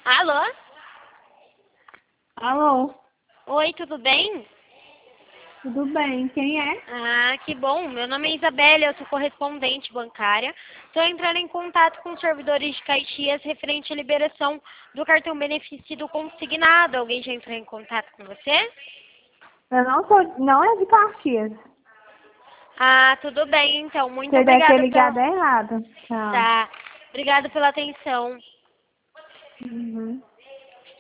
Alô? Alô, Oi, tudo bem? tudo bem? Quem é? Ah, que bom. Meu nome é Isabela, eu sou correspondente bancária. Estou entrando em contato com os servidores de Caxias referente à liberação do cartão benefício do consignado. Alguém já entrou em contato com você? Eu não sou, não é de Caxias. Ah, tudo bem, então. Muito Você deve ter obrigada pela... ligado errado. Tchau. Tá. Obrigada pela atenção.